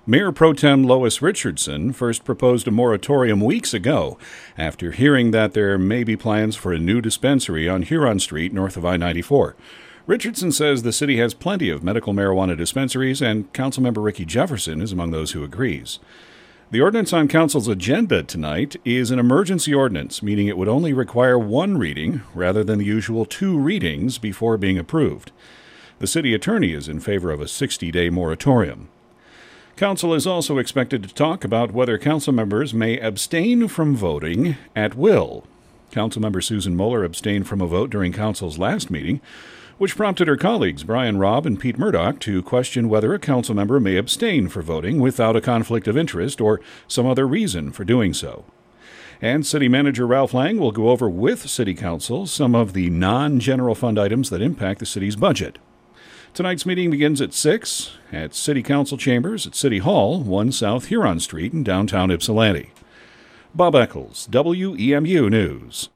Mayor Pro Tem Lois Richardson first proposed a moratorium weeks ago after hearing that there may be plans for a new dispensary on Huron Street north of I-94. Richardson says the city has plenty of medical marijuana dispensaries, and Councilmember Ricky Jefferson is among those who agrees. The ordinance on Council's agenda tonight is an emergency ordinance, meaning it would only require one reading rather than the usual 2 readings before being approved. The city attorney is in favor of a 60-day moratorium. Council is also expected to talk about whether council members may abstain from voting at will. Councilmember Susan Moeller abstained from a vote during Council's last meeting, which prompted her colleagues Brian Robb and Pete Murdoch to question whether a council member may abstain for voting without a conflict of interest or some other reason for doing so. And City Manager Ralph Lang will go over with City Council some of the non-general fund items that impact the city's budget. Tonight's meeting begins at 6 at City Council Chambers at City Hall, 1 South Huron Street in downtown Ypsilanti. Bob Eccles, WEMU News.